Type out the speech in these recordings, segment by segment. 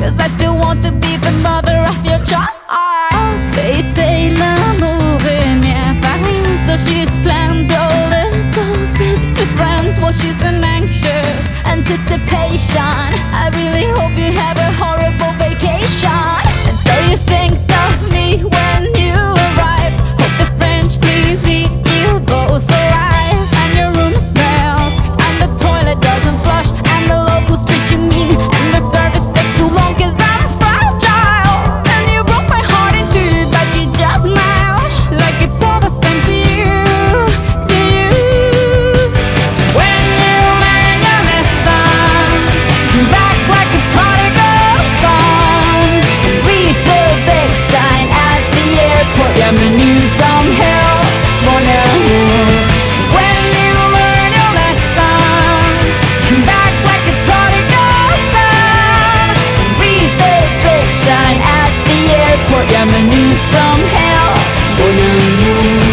'cause I still want to be the mother of your child. They say l'amour est bien Paris, so she's planned a little trip to France. Well, she's in anxious anticipation. I really hope you have a horrible vacation. And so you think of me when you arrive. Hope the French please eat you both alive. And your room smells, and the toilet doesn't flush, and the locals treat you mean, and the service takes too long 'cause I'm fragile. And you broke my heart in two, but you just smile like it's all the same to you, to you. When you learn your lesson, come back like a prodigal son, and read the big sign at the airport. Yeah, menus from hell, mon amour. When you learn your lesson, come back like a prodigal son, and read the big sign at the airport. Yeah, menus from hell, mon amour.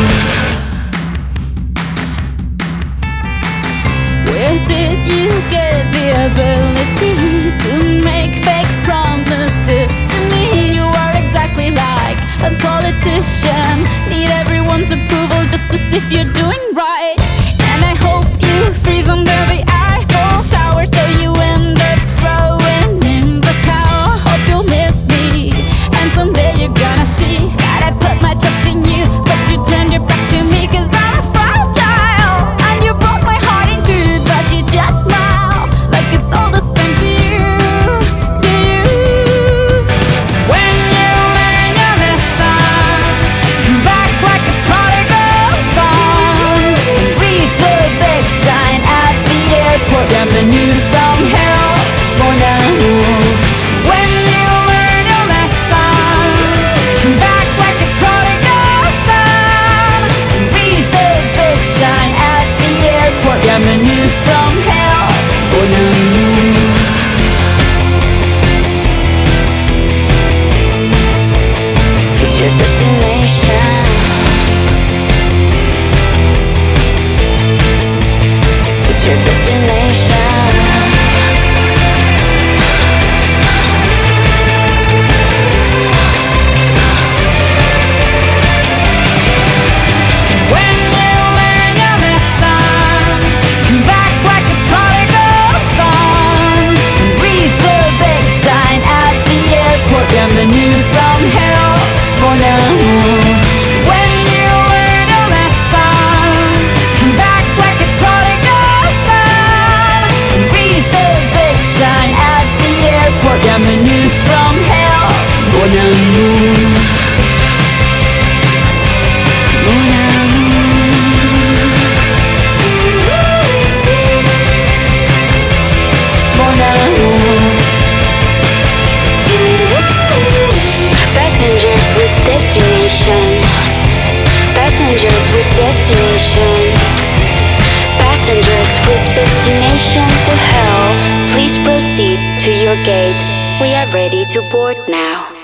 Where did you get the ability to make fake promises to me? You are exactly like a politician, need everyone's approval just to see if you're doing right. And I hope you freeze under the Eiffel Tower, so you end up throwing in the towel. Hope you'll miss me, and someday you're gonna see that I put my trust in you, but you turned your back to me 'cause I'm fragile. And you broke my heart in two, but you just smile like it's all the same to you, to you. When you learn your lesson, come back like a prodigal son, and read the big sign at the airport. Yeah, menus from hell, mon amour. When you learn your lesson, come back like a prodigal son, and read the big sign at the airport. Yeah, menus from hell, mon amour. It's your destination. It's your destination. When you learn your lesson, come back like a prodigal son, and read the big sign at the airport. Yeah, menus from hell, mon amour. When you learn your lesson, come back like a prodigal son, and read the big sign at the airport. Yeah, menus from hell, mon amour. Mon amour. Mon amour. Passengers with destination. Passengers with destination. Passengers with destination to hell. Please proceed to your gate. We are ready to board now.